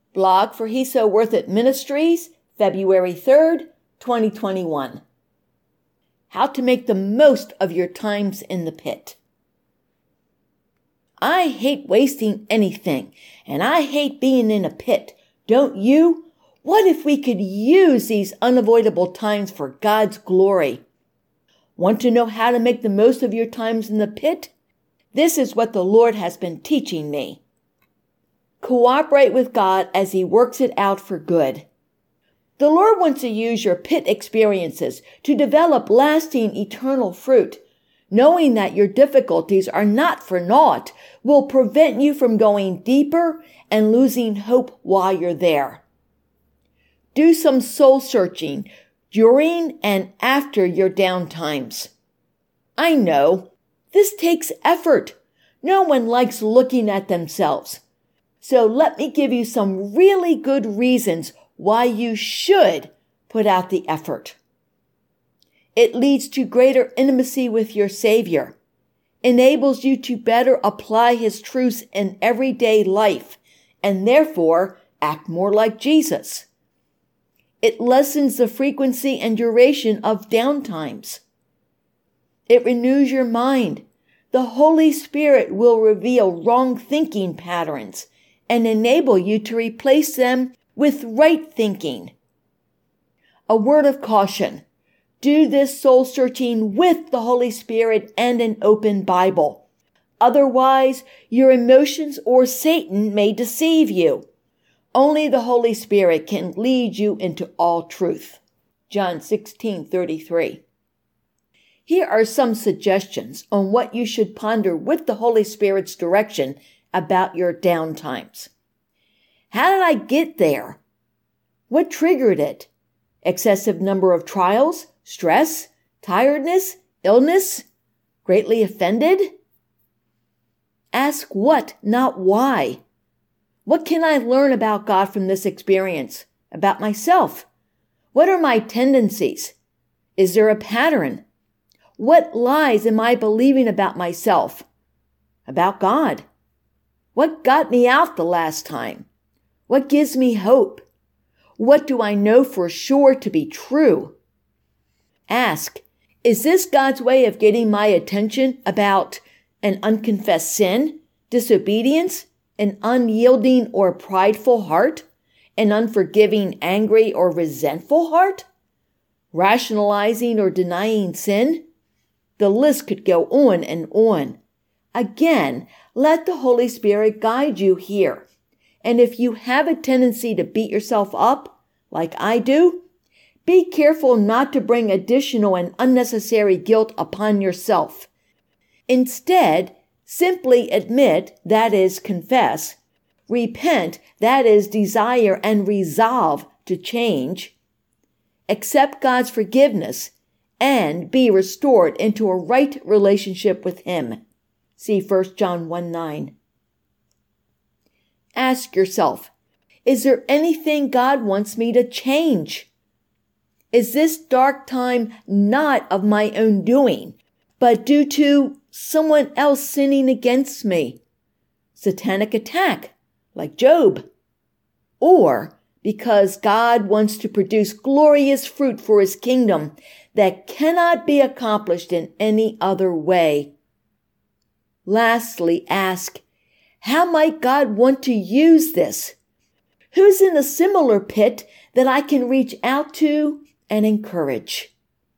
Blog for He's So Worth It Ministries, February 3rd, 2021. How to make the most of your times in the pit. I hate wasting anything, and I hate being in a pit. Don't you? What if we could use these unavoidable times for God's glory? Want to know how to make the most of your times in the pit? This is what the Lord has been teaching me. Cooperate with God as He works it out for good. The Lord wants to use your pit experiences to develop lasting eternal fruit. Knowing that your difficulties are not for naught will prevent you from going deeper and losing hope while you're there. Do some soul searching during and after your downtimes. I know this takes effort. No one likes looking at themselves. So let me give you some really good reasons why you should put out the effort. It leads to greater intimacy with your Savior, enables you to better apply His truths in everyday life, and therefore act more like Jesus. It lessens the frequency and duration of downtimes. It renews your mind. The Holy Spirit will reveal wrong thinking patterns and enable you to replace them with right thinking. A word of caution. Do this soul searching with the Holy Spirit and an open Bible. Otherwise, your emotions or Satan may deceive you. Only the Holy Spirit can lead you into all truth. John 16:33. Here are some suggestions on what you should ponder with the Holy Spirit's direction about your downtimes. How did I get there? What triggered it? Excessive number of trials, stress, tiredness, illness, greatly offended? Ask what, not why. What can I learn about God from this experience? About myself? What are my tendencies? Is there a pattern? What lies am I believing about myself? About God? What got me out the last time? What gives me hope? What do I know for sure to be true? Ask, is this God's way of getting my attention about an unconfessed sin, disobedience, an unyielding or prideful heart, an unforgiving, angry, or resentful heart, rationalizing or denying sin? The list could go on and on. Again, let the Holy Spirit guide you here. And if you have a tendency to beat yourself up, like I do, be careful not to bring additional and unnecessary guilt upon yourself. Instead, simply admit, that is, confess, repent, that is, desire and resolve to change, accept God's forgiveness, and be restored into a right relationship with Him. See 1 John 1:9. Ask yourself, is there anything God wants me to change? Is this dark time not of my own doing, but due to someone else sinning against me? Satanic attack, like Job. Or because God wants to produce glorious fruit for His kingdom that cannot be accomplished in any other way. Lastly, ask, how might God want to use this? Who's in a similar pit that I can reach out to and encourage?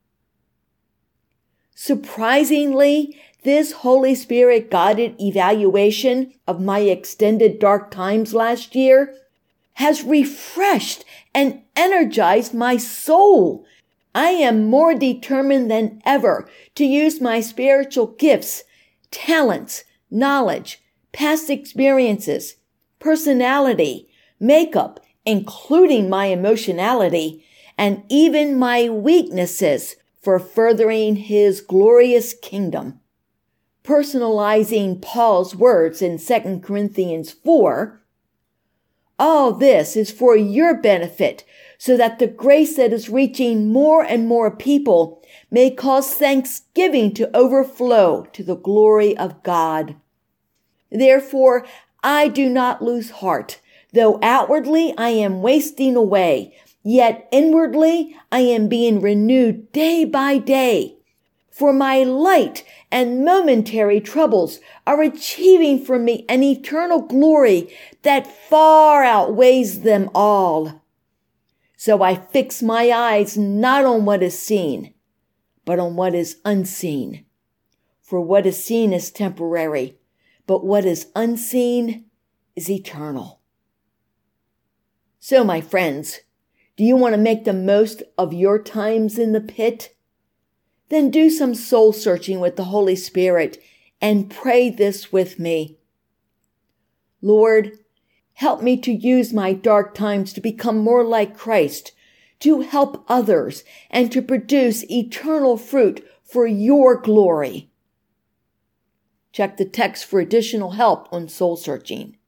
Surprisingly, this Holy Spirit guided evaluation of my extended dark times last year has refreshed and energized my soul. I am more determined than ever to use my spiritual gifts, talents, knowledge, past experiences, personality, makeup, including my emotionality, and even my weaknesses for furthering His glorious kingdom. Personalizing Paul's words in 2 Corinthians 4, all this is for your benefit, so that the grace that is reaching more and more people may cause thanksgiving to overflow to the glory of God. Therefore, I do not lose heart, Though outwardly I am wasting away, yet inwardly I am being renewed day by day. For my light and momentary troubles are achieving for me an eternal glory that far outweighs them all. So I fix my eyes not on what is seen, but on what is unseen. For what is seen is temporary, but what is unseen is eternal. So, my friends, do you want to make the most of your times in the pit? Then do some soul searching with the Holy Spirit and pray this with me. Lord, help me to use my dark times to become more like Christ, to help others, and to produce eternal fruit for your glory. Check the text for additional help on soul searching.